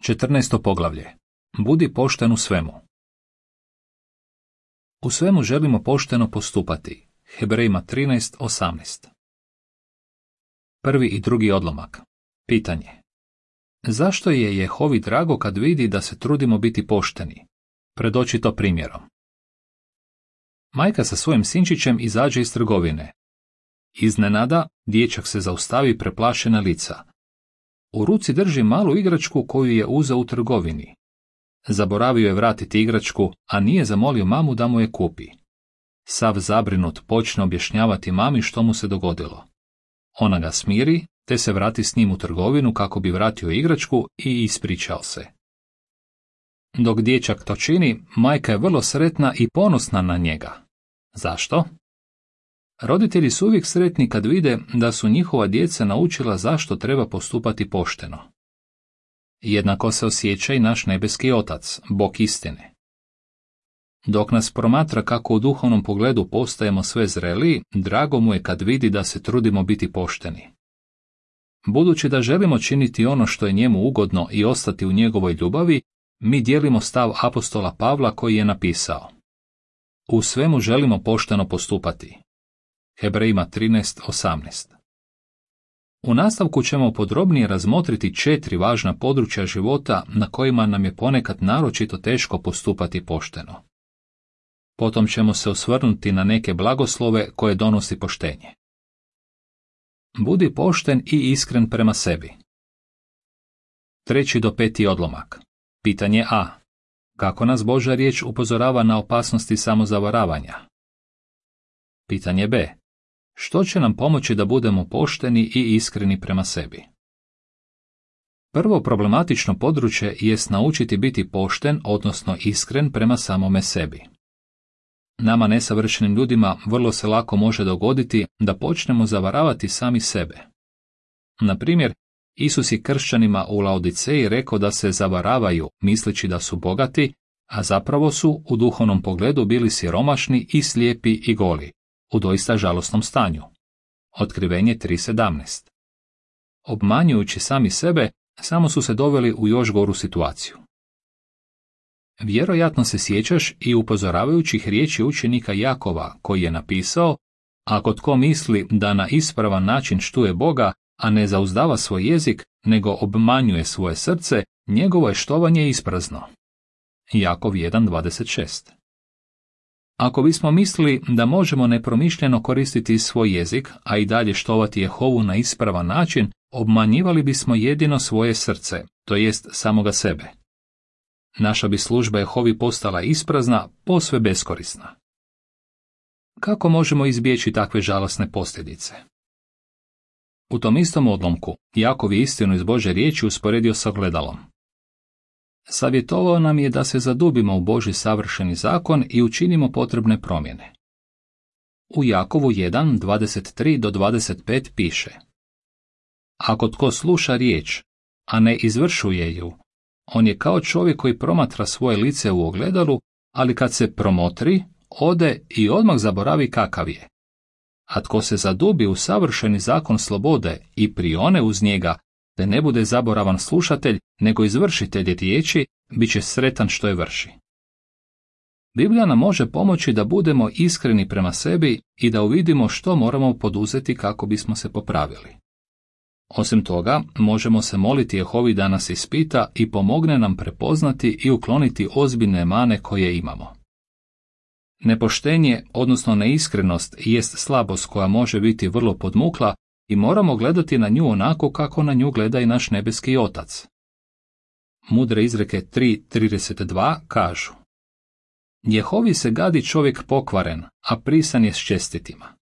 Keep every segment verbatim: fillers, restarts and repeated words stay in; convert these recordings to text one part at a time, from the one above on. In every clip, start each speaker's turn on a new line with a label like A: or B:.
A: četrnaesto poglavlje. Budi pošten u svemu. U svemu želimo pošteno postupati. Hebrejima trinaest osamnaest. Prvi i drugi odlomak. Pitanje. Zašto je Jehovi drago kad vidi da se trudimo biti pošteni? Predoči to primjerom. Majka sa svojim sinčićem izađe iz trgovine. Iznenada, dječak se zaustavi preplašena lica. U ruci drži malu igračku koju je uzeo u trgovini. Zaboravio je vratiti igračku, a nije zamolio mamu da mu je kupi. Sav zabrinut počne objašnjavati mami što mu se dogodilo. Ona ga smiri, te se vrati s njim u trgovinu kako bi vratio igračku i ispričao se. Dok dječak to čini, majka je vrlo sretna i ponosna na njega. Zašto? Roditelji su uvijek sretni kad vide da su njihova djeca naučila zašto treba postupati pošteno. Jednako se osjeća i naš nebeski Otac, Bog istine. Dok nas promatra kako u duhovnom pogledu postajemo sve zreliji, drago mu je kad vidi da se trudimo biti pošteni. Budući da želimo činiti ono što je njemu ugodno i ostati u njegovoj ljubavi, mi dijelimo stav apostola Pavla koji je napisao: U svemu želimo pošteno postupati. Hebrejima trinaest osamnaest. U nastavku ćemo podrobnije razmotriti četiri važna područja života na kojima nam je ponekad naročito teško postupati pošteno. Potom ćemo se osvrnuti na neke blagoslove koje donosi poštenje. Budi pošten i iskren prema sebi. Treći do peti odlomak. Pitanje A. Kako nas Božja riječ upozorava na opasnosti samozavaravanja? Pitanje B. Što će nam pomoći da budemo pošteni i iskreni prema sebi? Prvo problematično područje jest naučiti biti pošten, odnosno iskren prema samome sebi. Nama nesavršenim ljudima vrlo se lako može dogoditi da počnemo zavaravati sami sebe. Na primjer, Isus je kršćanima u Laodiceji rekao da se zavaravaju misleći da su bogati, a zapravo su u duhovnom pogledu bili siromašni i slijepi i goli, u doista žalosnom stanju. Otkrivenje tri sedamnaest. Obmanjujući sami sebe, samo su se doveli u još goru situaciju. Vjerojatno se sjećaš i upozoravajućih riječi učenika Jakova, koji je napisao: Ako tko misli da na ispravan način štuje Boga, a ne zauzdava svoj jezik, nego obmanjuje svoje srce, njegovo je štovanje isprazno. Jakov jedan dvadeset šest. Ako bismo mislili da možemo nepromišljeno koristiti svoj jezik, a i dalje štovati Jehovu na ispravan način, obmanjivali bismo jedino svoje srce, to jest samoga sebe. Naša bi služba Jehovi postala isprazna, posve beskorisna. Kako možemo izbjeći takve žalosne posljedice? U tom istom odlomku Jakov je istinu iz Božje riječi usporedio sa ogledalom. Savjetovao nam je da se zadubimo u Božji savršeni zakon i učinimo potrebne promjene. U Jakovu jedan dvadeset tri do dvadeset pet piše: Ako tko sluša riječ, a ne izvršuje ju, on je kao čovjek koji promatra svoje lice u ogledalu, ali kad se promotri, ode i odmah zaboravi kakav je. A tko se zadubi u savršeni zakon slobode i prione uz njega, te ne bude zaboravan slušatelj, nego izvršitelj riječi, bit će sretan što je vrši. Biblija nam može pomoći da budemo iskreni prema sebi i da uvidimo što moramo poduzeti kako bismo se popravili. Osim toga, možemo se moliti Jehovi da nas ispita i pomogne nam prepoznati i ukloniti ozbiljne mane koje imamo. Nepoštenje, odnosno neiskrenost, jest slabost koja može biti vrlo podmukla i moramo gledati na nju onako kako na nju gleda i naš nebeski Otac. Mudre izreke tri trideset dva kažu: Jehovi se gadi čovjek pokvaren, a prisan je s čestitima.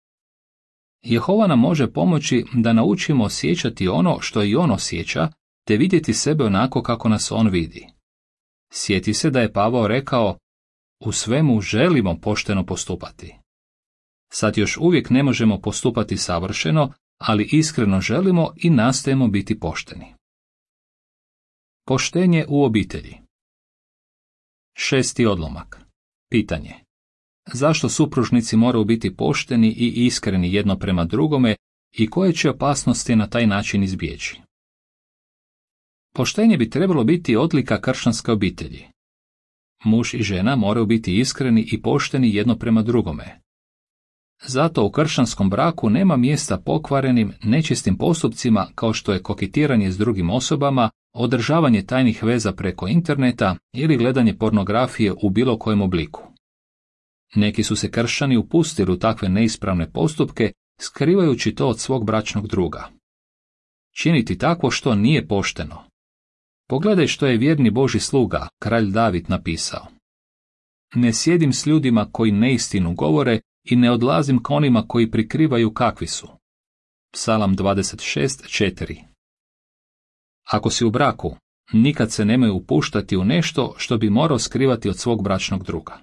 A: Jehova nam može pomoći da naučimo osjećati ono što i on osjeća, te vidjeti sebe onako kako nas on vidi. Sjeti se da je Pavao rekao: U svemu želimo pošteno postupati. Sad još uvijek ne možemo postupati savršeno, ali iskreno želimo i nastojimo biti pošteni. Poštenje u obitelji. Šesti odlomak. Pitanje. Zašto supružnici moraju biti pošteni i iskreni jedno prema drugome i koje će opasnosti na taj način izbjeći? Poštenje bi trebalo biti odlika kršćanske obitelji. Muž i žena moraju biti iskreni i pošteni jedno prema drugome. Zato u kršćanskom braku nema mjesta pokvarenim, nečistim postupcima kao što je koketiranje s drugim osobama, održavanje tajnih veza preko interneta ili gledanje pornografije u bilo kojem obliku. Neki su se kršćani upustili u takve neispravne postupke, skrivajući to od svog bračnog druga. Činiti takvo što nije pošteno. Pogledaj što je vjerni Božji sluga, kralj David, napisao. Ne sjedim s ljudima koji neistinu govore i ne odlazim k onima koji prikrivaju kakvi su. Psalam dvadeset šest četiri. Ako si u braku, nikad se nemoj upuštati u nešto što bi morao skrivati od svog bračnog druga.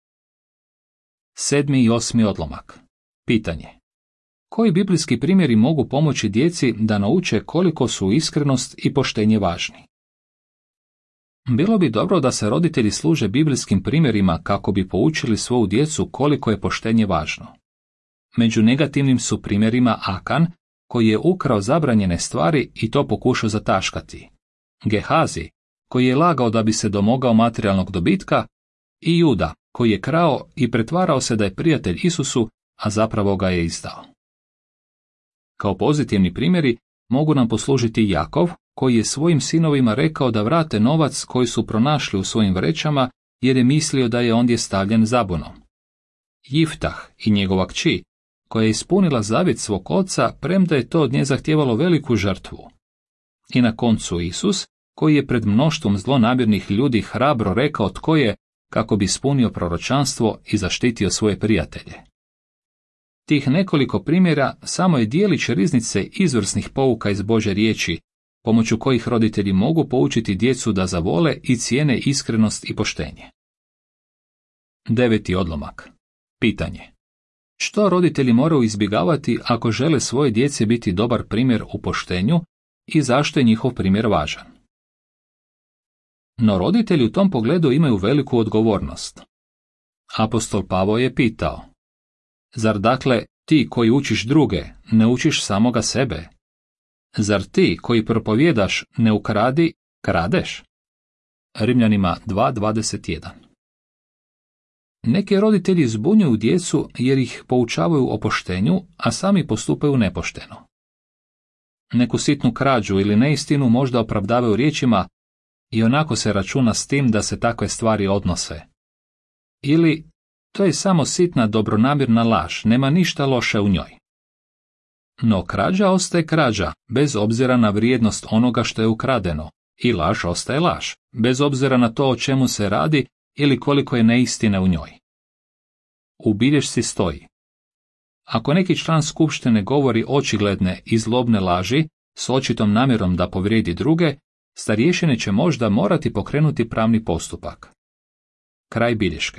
A: Sedmi i osmi odlomak. Pitanje. Koji biblijski primjeri mogu pomoći djeci da nauče koliko su iskrenost i poštenje važni? Bilo bi dobro da se roditelji služe biblijskim primjerima kako bi poučili svoju djecu koliko je poštenje važno. Među negativnim su primjerima Akan, koji je ukrao zabranjene stvari i to pokušao zataškati, Gehazi, koji je lagao da bi se domogao materijalnog dobitka, i Juda, koji je krao i pretvarao se da je prijatelj Isusu, a zapravo ga je izdao. Kao pozitivni primjeri mogu nam poslužiti Jakov, koji je svojim sinovima rekao da vrate novac koji su pronašli u svojim vrećama jer je mislio da je ondje stavljen zabunom. Jiftah i njegova kći, koja je ispunila zavjet svog oca, premda je to od nje zahtijevalo veliku žrtvu. I na koncu Isus, koji je pred mnoštvom zlonamjernih ljudi hrabro rekao tko je, kako bi ispunio proročanstvo i zaštitio svoje prijatelje. Tih nekoliko primjera samo je dijelić riznice izvrsnih pouka iz Božje riječi, pomoću kojih roditelji mogu poučiti djecu da zavole i cijene iskrenost i poštenje. Deveti odlomak. Pitanje. Što roditelji moraju izbjegavati ako žele svoje djece biti dobar primjer u poštenju i zašto je njihov primjer važan? No roditelji u tom pogledu imaju veliku odgovornost. Apostol Pavao je pitao: Zar dakle ti koji učiš druge, ne učiš samoga sebe? Zar ti koji propovjedaš ne ukradi, kradeš? Rimljanima dva dvadeset jedan. Neki roditelji zbunjuju djecu jer ih poučavaju o poštenju, a sami postupaju nepošteno. Neku sitnu krađu ili neistinu možda opravdavaju riječima i onako se računa s tim da se takve stvari odnose. Ili to je samo sitna dobronamjerna laž, nema ništa loše u njoj. No krađa ostaje krađa, bez obzira na vrijednost onoga što je ukradeno, i laž ostaje laž, bez obzira na to o čemu se radi ili koliko je neistine u njoj. U bilješci stoji: ako neki član skupštine govori očigledne i zlobne laži s očitom namjerom da povrijedi druge, starješine će možda morati pokrenuti pravni postupak. Kraj bilješke.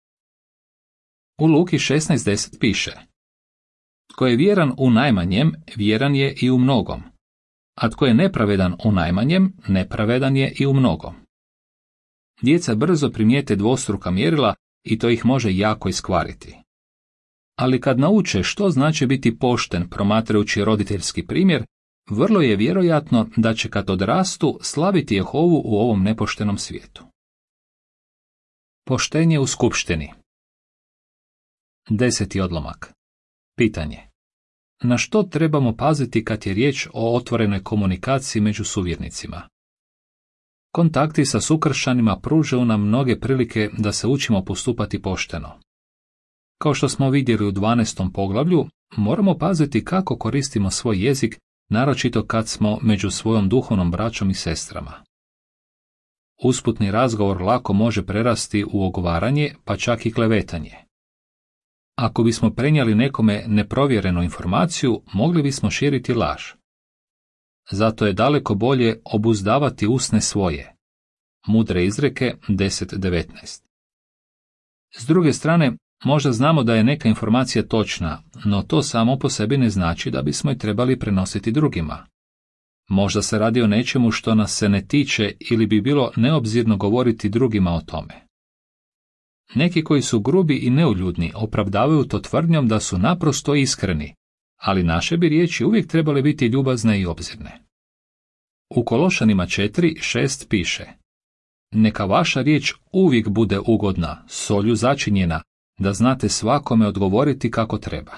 A: U Luki šesnaest deset piše: tko je vjeran u najmanjem, vjeran je i u mnogom, a tko je nepravedan u najmanjem, nepravedan je i u mnogom. Djeca brzo primijete dvostruka mjerila i to ih može jako iskvariti. Ali kad nauče što znači biti pošten promatrajući roditeljski primjer, vrlo je vjerojatno da će kad odrastu slaviti Jehovu u ovom nepoštenom svijetu. Poštenje u skupštini. Deseti odlomak. Pitanje. Na što trebamo paziti kad je riječ o otvorenoj komunikaciji među suvjernicima? Kontakti sa sukršćanima pružaju nam mnoge prilike da se učimo postupati pošteno. Kao što smo vidjeli u dvanaestom poglavlju, moramo paziti kako koristimo svoj jezik, naročito kad smo među svojom duhovnom braćom i sestrama. Usputni razgovor lako može prerasti u ogovaranje, pa čak i klevetanje. Ako bismo prenijeli nekome neprovjerenu informaciju, mogli bismo širiti laž. Zato je daleko bolje obuzdavati usne svoje. Mudre izreke deset devetnaest. S druge strane, možda znamo da je neka informacija točna, no to samo po sebi ne znači da bismo je trebali prenositi drugima. Možda se radi o nečemu što nas se ne tiče ili bi bilo neobzirno govoriti drugima o tome. Neki koji su grubi i neuljudni opravdavaju to tvrdnjom da su naprosto iskreni, ali naše bi riječi uvijek trebale biti ljubazne i obzirne. U Kološanima četiri šest piše: Neka vaša riječ uvijek bude ugodna, solju začinjena, da znate svakome odgovoriti kako treba.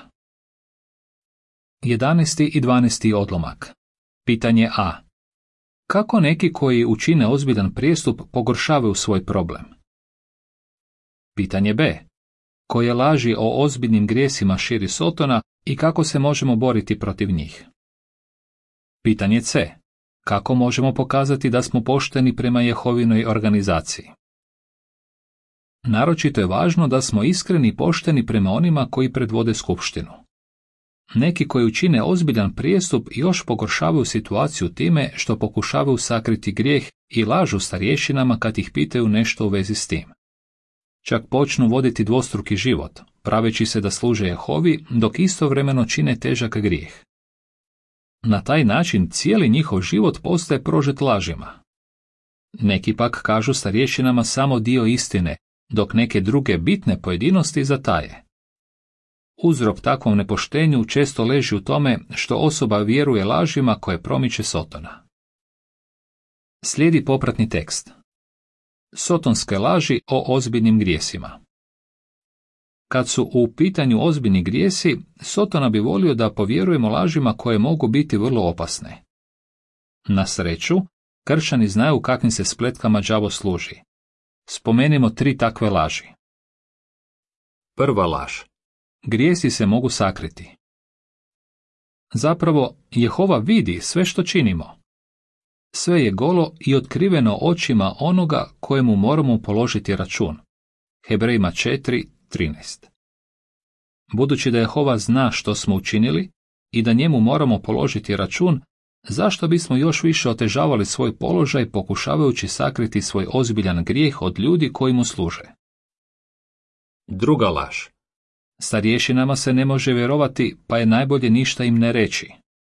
A: jedanaesti i dvanaesti odlomak. Pitanje A. Kako neki koji učine ozbiljan prijestup pogoršavaju svoj problem? Pitanje B. Koje laži o ozbiljnim grijesima širi Sotona i kako se možemo boriti protiv njih? Pitanje C. Kako možemo pokazati da smo pošteni prema Jehovinoj organizaciji? Naročito je važno da smo iskreni i pošteni prema onima koji predvode skupštinu. Neki koji učine ozbiljan prijestup još pogoršavaju situaciju time što pokušavaju sakriti grijeh i lažu starješinama kad ih pitaju nešto u vezi s tim. Čak počnu voditi dvostruki život, praveći se da služe Jehovi, dok istovremeno čine težak grijeh. Na taj način cijeli njihov život postaje prožet lažima. Neki pak kažu starješinama samo dio istine, dok neke druge bitne pojedinosti zataje. Uzrok takvom nepoštenju često leži u tome što osoba vjeruje lažima koje promiče Sotona. Slijedi popratni tekst. Sotonske laži o ozbiljnim grijesima. Kad su u pitanju ozbiljni grijesi, Sotona bi volio da povjerujemo lažima koje mogu biti vrlo opasne. Na sreću, kršćani znaju kakvim se spletkama đavo služi. Spomenimo tri takve laži. Prva laž. Grijesi se mogu sakriti. Zapravo, Jehova vidi sve što činimo. Sve je golo i otkriveno očima onoga kojemu moramo položiti račun. Hebrejima četiri trinaest. Budući da Jehova zna što smo učinili i da njemu moramo položiti račun, zašto bismo još više otežavali svoj položaj pokušavajući sakriti svoj ozbiljan grijeh od ljudi koji mu služe? Druga laž. Starješinama se ne može vjerovati, pa je najbolje ništa im ne reći.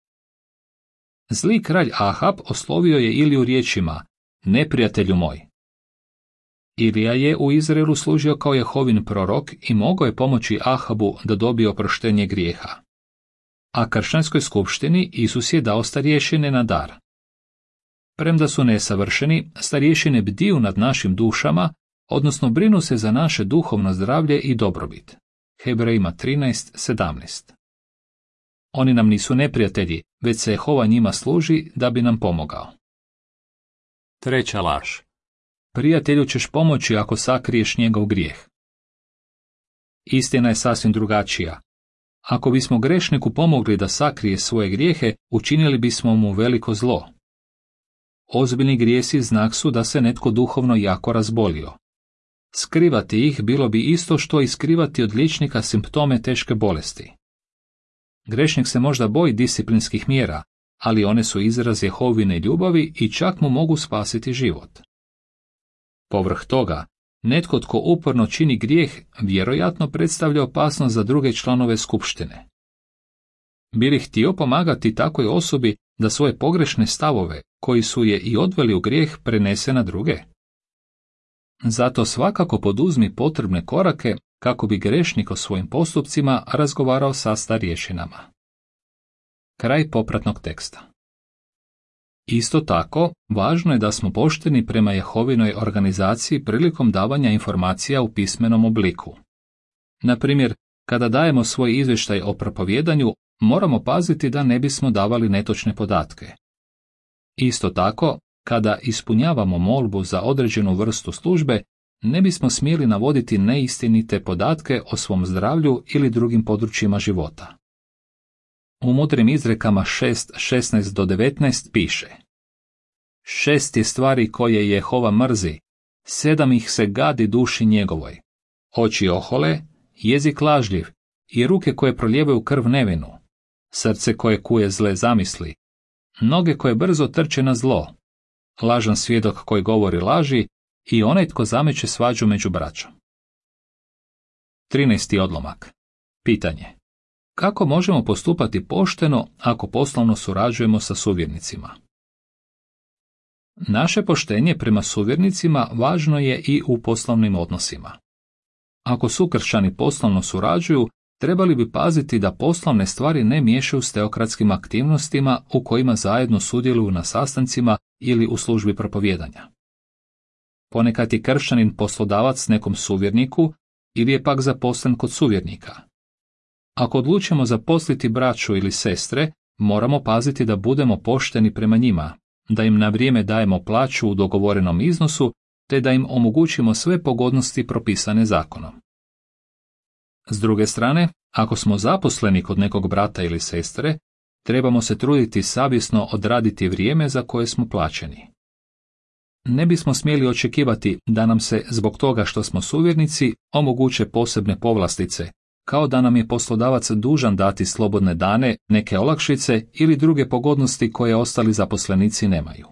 A: Zli kralj Ahab oslovio je Iliju riječima: neprijatelju moj. Ilija je u Izraelu služio kao Jehovin prorok i mogao je pomoći Ahabu da dobije oproštenje grijeha. A kršćanskoj skupštini Isus je dao starješine na dar. Premda su nesavršeni, starješine bdiju nad našim dušama, odnosno brinu se za naše duhovno zdravlje i dobrobit. Hebrejima trinaest sedamnaest. Oni nam nisu neprijatelji, već se Jehova njima služi da bi nam pomogao. Treća laž. Prijatelju ćeš pomoći ako sakriješ njegov grijeh. Istina je sasvim drugačija. Ako bismo grešniku pomogli da sakrije svoje grijehe, učinili bismo mu veliko zlo. Ozbiljni grijesi znak su da se netko duhovno jako razbolio. Skrivati ih bilo bi isto što i skrivati od liječnika simptome teške bolesti. Grešnik se možda boji disciplinskih mjera, ali one su izraz Jehovine ljubavi i čak mu mogu spasiti život. Povrh toga, netko tko uporno čini grijeh vjerojatno predstavlja opasnost za druge članove skupštine. Bi li htio pomagati takvoj osobi da svoje pogrešne stavove, koji su je i odveli u grijeh, prenese na druge? Zato svakako poduzmi potrebne korake kako bi grešnik o svojim postupcima razgovarao sa starješinama. Kraj popratnog teksta. Isto tako, važno je da smo pošteni prema Jehovinoj organizaciji prilikom davanja informacija u pismenom obliku. Na primjer, kada dajemo svoj izvještaj o propovjedanju, moramo paziti da ne bismo davali netočne podatke. Isto tako, kada ispunjavamo molbu za određenu vrstu službe, ne bismo smjeli navoditi neistinite podatke o svom zdravlju ili drugim područjima života. U mudrim izrekama šest šesnaest do devetnaest piše: Šest je stvari koje Jehova mrzi, sedam ih se gadi duši njegovoj. Oči ohole, jezik lažljiv i ruke koje prolijevaju krv nevinu, srce koje kuje zle zamisli, noge koje brzo trče na zlo, lažan svjedok koji govori laži i onaj tko zameće svađu među braćom. trinaesti odlomak. Pitanje. Kako možemo postupati pošteno ako poslovno surađujemo sa suvjernicima? Naše poštenje prema suvjernicima važno je i u poslovnim odnosima. Ako sukršćani poslovno surađuju, trebali bi paziti da poslovne stvari ne miješaju s teokratskim aktivnostima u kojima zajedno sudjeluju na sastancima ili u službi propovijedanja. Ponekad je kršćanin poslodavac nekom suvjerniku ili je pak zaposlen kod suvjernika. Ako odlučimo zaposliti braću ili sestre, moramo paziti da budemo pošteni prema njima, da im na vrijeme dajemo plaću u dogovorenom iznosu, te da im omogućimo sve pogodnosti propisane zakonom. S druge strane, ako smo zaposleni kod nekog brata ili sestre, trebamo se truditi savjesno odraditi vrijeme za koje smo plaćeni. Ne bismo smjeli očekivati da nam se, zbog toga što smo suvjernici, omoguće posebne povlastice, kao da nam je poslodavac dužan dati slobodne dane, neke olakšice ili druge pogodnosti koje ostali zaposlenici nemaju.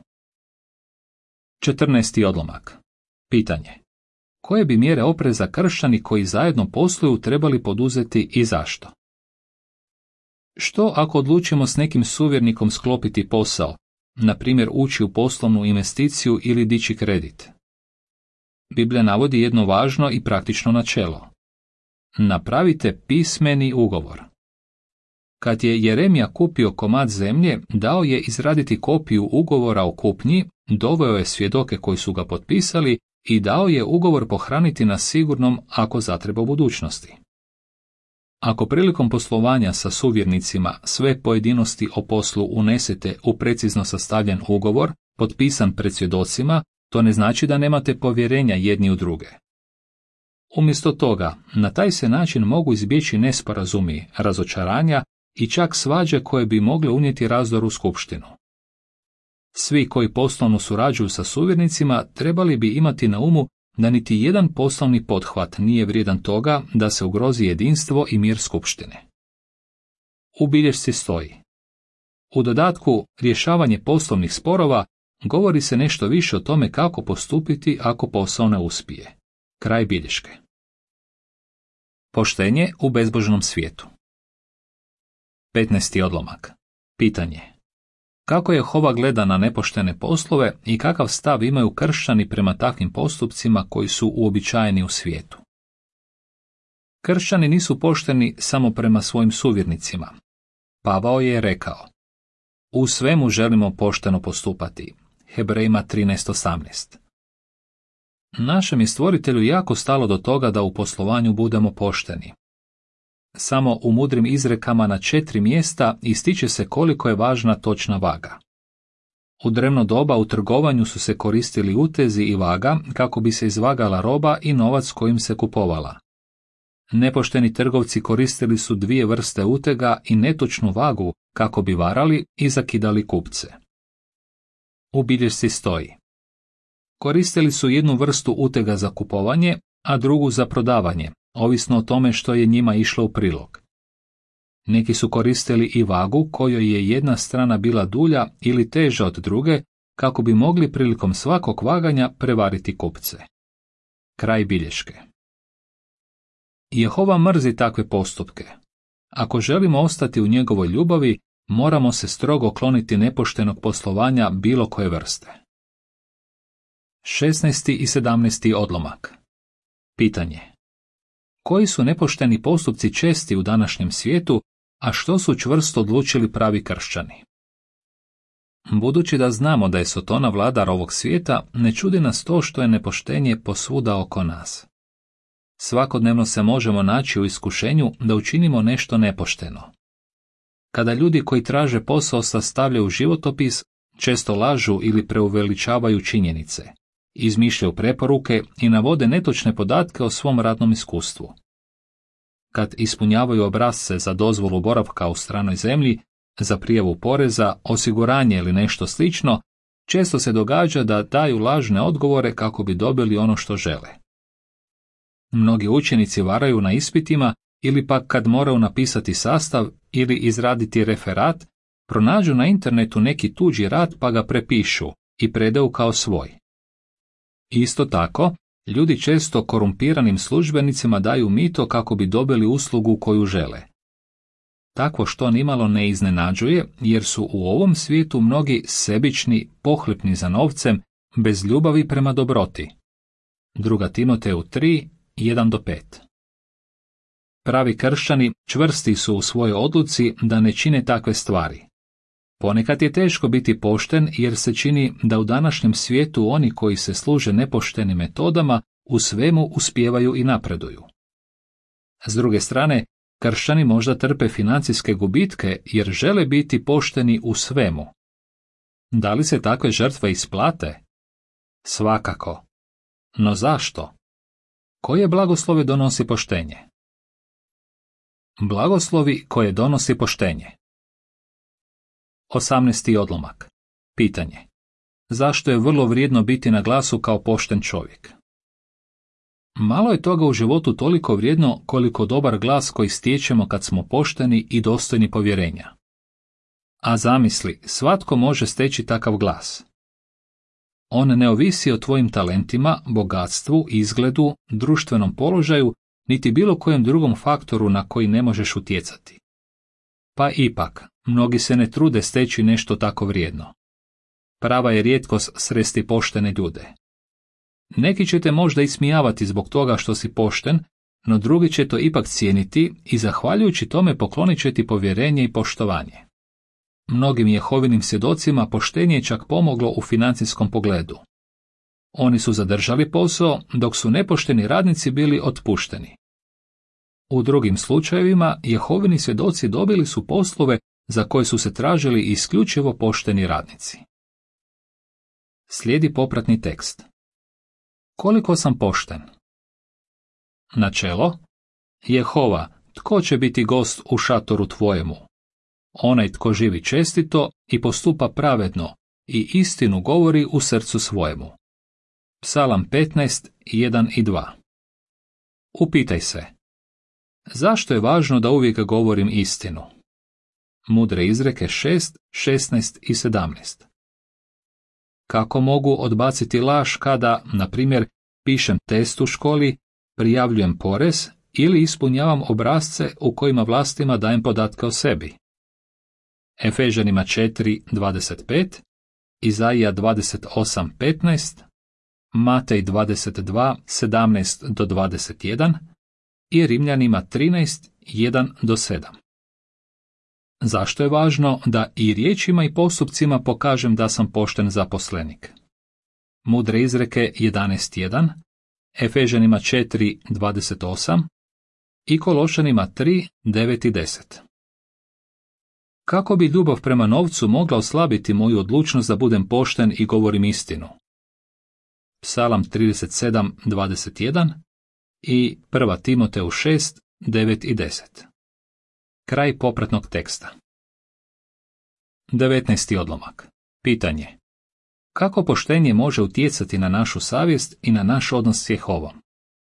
A: četrnaesti odlomak. Pitanje. Koje bi mjere opreza kršćani koji zajedno posluju trebali poduzeti i zašto? Što ako odlučimo s nekim suvjernikom sklopiti posao, na primjer ući u poslovnu investiciju ili dići kredit? Biblija navodi jedno važno i praktično načelo. Napravite pismeni ugovor. Kad je Jeremija kupio komad zemlje, dao je izraditi kopiju ugovora o kupnji, doveo je svjedoke koji su ga potpisali i dao je ugovor pohraniti na sigurnom ako zatreba u budućnosti. Ako prilikom poslovanja sa suvjernicima sve pojedinosti o poslu unesete u precizno sastavljen ugovor, potpisan pred svjedocima, to ne znači da nemate povjerenja jedni u druge. Umjesto toga, na taj se način mogu izbjeći nesporazumi, razočaranja i čak svađe koje bi mogle unijeti razdor u skupštinu. Svi koji poslovno surađuju sa suvjernicima trebali bi imati na umu da niti jedan poslovni pothvat nije vrijedan toga da se ugrozi jedinstvo i mir skupštine. U bilješci stoji. U dodatku rješavanje poslovnih sporova govori se nešto više o tome kako postupiti ako posao ne uspije. Kraj bilješke. Poštenje u bezbožnom svijetu. petnaesti odlomak. Pitanje. Kako Jehova gleda na nepoštene poslove i kakav stav imaju kršćani prema takvim postupcima koji su uobičajeni u svijetu? Kršćani nisu pošteni samo prema svojim suvjernicima. Pavao je rekao: U svemu želimo pošteno postupati. Hebrejima trinaest osamnaest. Našem je stvoritelju jako stalo do toga da u poslovanju budemo pošteni. Samo u mudrim izrekama na četiri mjesta ističe se koliko je važna točna vaga. U drevno doba u trgovanju su se koristili utezi i vaga kako bi se izvagala roba i novac kojim se kupovala. Nepošteni trgovci koristili su dvije vrste utega i netočnu vagu kako bi varali i zakidali kupce. U bilješci stoji. Koristili su jednu vrstu utega za kupovanje, a drugu za prodavanje, ovisno o tome što je njima išlo u prilog. Neki su koristili i vagu kojoj je jedna strana bila dulja ili teža od druge, kako bi mogli prilikom svakog vaganja prevariti kupce. Kraj bilješke. Jehova mrzi takve postupke. Ako želimo ostati u njegovoj ljubavi, moramo se strogo kloniti nepoštenog poslovanja bilo koje vrste. šesnaesti i sedamnaesti odlomak. Pitanje. Koji su nepošteni postupci česti u današnjem svijetu, a što su čvrsto odlučili pravi kršćani? Budući da znamo da je Sotona vladar ovog svijeta, ne čudi nas to što je nepoštenje posvuda oko nas. Svakodnevno se možemo naći u iskušenju da učinimo nešto nepošteno. Kada ljudi koji traže posao sastavljaju životopis, često lažu ili preuveličavaju činjenice, izmišljaju preporuke i navode netočne podatke o svom radnom iskustvu. Kad ispunjavaju obrasce za dozvolu boravka u stranoj zemlji, za prijavu poreza, osiguranje ili nešto slično, često se događa da daju lažne odgovore kako bi dobili ono što žele. Mnogi učenici varaju na ispitima ili pak kad moraju napisati sastav ili izraditi referat, pronađu na internetu neki tuđi rad pa ga prepišu i predaju kao svoj. Isto tako, ljudi često korumpiranim službenicima daju mito kako bi dobili uslugu koju žele. Takvo što nimalo ne iznenađuje, jer su u ovom svijetu mnogi sebični, pohlepni za novcem, bez ljubavi prema dobroti. Druga Timoteju tri, jedan do pet. Pravi kršćani čvrsti su u svojoj odluci da ne čine takve stvari. Ponekad je teško biti pošten jer se čini da u današnjem svijetu oni koji se služe nepoštenim metodama u svemu uspijevaju i napreduju. S druge strane, kršćani možda trpe financijske gubitke jer žele biti pošteni u svemu. Da li se takve žrtve isplate? Svakako. No zašto? Koje blagoslove donosi poštenje? Blagoslovi koje donosi poštenje. osamnaesti odlomak. Pitanje. Zašto je vrlo vrijedno biti na glasu kao pošten čovjek? Malo je toga u životu toliko vrijedno koliko dobar glas koji stječemo kad smo pošteni i dostojni povjerenja. A zamisli, svatko može steći takav glas. On ne ovisi o tvojim talentima, bogatstvu, izgledu, društvenom položaju, niti bilo kojem drugom faktoru na koji ne možeš utjecati. Pa ipak, mnogi se ne trude steći nešto tako vrijedno. Prava je rijetkost sresti poštene ljude. Neki će te možda ismijavati zbog toga što si pošten, no drugi će to ipak cijeniti i zahvaljujući tome poklonit će ti povjerenje i poštovanje. Mnogim Jehovinim svjedocima poštenje je čak pomoglo u financijskom pogledu. Oni su zadržali posao, dok su nepošteni radnici bili otpušteni. U drugim slučajevima Jehovini svjedoci dobili su poslove za koje su se tražili isključivo pošteni radnici. Slijedi popratni tekst. Koliko sam pošten? Načelo. Jehova, tko će biti gost u šatoru tvojemu? Onaj tko živi čestito i postupa pravedno i istinu govori u srcu svojemu. Psalam petnaest, jedan i dva. Upitaj se. Zašto je važno da uvijek govorim istinu? Mudre izreke šest, šesnaest i sedamnaest. Kako mogu odbaciti laž kada, na primjer, pišem test u školi, prijavljujem porez ili ispunjavam obrasce u kojima vlastima dajem podatke o sebi? Efežanima četiri, dvadeset pet, Izaija dvadeset osam, petnaest, Matej dvadeset dva, sedamnaest do dvadeset jedan i Rimljanima trinaest, jedan do sedam. Zašto je važno da i riječima i postupcima pokažem da sam pošten zaposlenik? Mudre izreke jedanaest jedan, Efežanima četiri, dvadeset osam i Kološanima tri, devet i deset. Kako bi ljubav prema novcu mogla oslabiti moju odlučnost da budem pošten i govorim istinu? Psalam trideset sedam, dvadeset jedan i prva Timoteu šest, devet i deset. Kraj popratnog teksta. devetnaesti odlomak. Pitanje. Kako poštenje može utjecati na našu savjest i na naš odnos s Jehovom?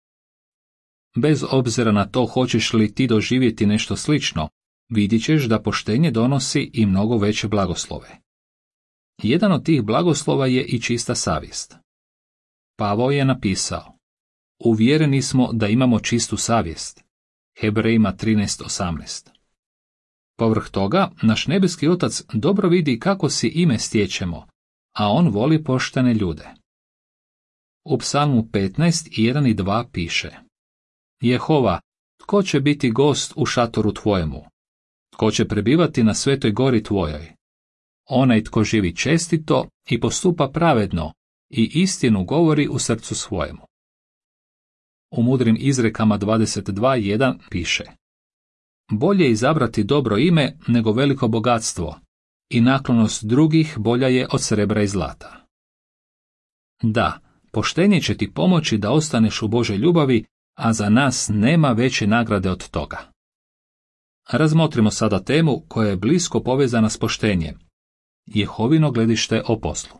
A: Bez obzira na to hoćeš li ti doživjeti nešto slično, vidjet ćeš da poštenje donosi i mnogo veće blagoslove. Jedan od tih blagoslova je i čista savjest. Pavao je napisao: Uvjereni smo da imamo čistu savjest. Hebrejima trinaest, osamnaest. Povrh toga, naš nebeski Otac dobro vidi kako si ime stječemo, a on voli poštene ljude. U Psalmu petnaest, jedan i dva piše: Jehova, tko će biti gost u šatoru tvojemu? Tko će prebivati na svetoj gori tvojoj? Onaj tko živi čestito i postupa pravedno i istinu govori u srcu svojemu. U mudrim izrekama dvadeset dva, jedan piše: Bolje je izabrati dobro ime nego veliko bogatstvo, i naklonost drugih bolja je od srebra i zlata. Da, poštenje će ti pomoći da ostaneš u Božoj ljubavi, a za nas nema veće nagrade od toga. Razmotrimo sada temu koja je blisko povezana s poštenjem. Jehovino gledište o poslu.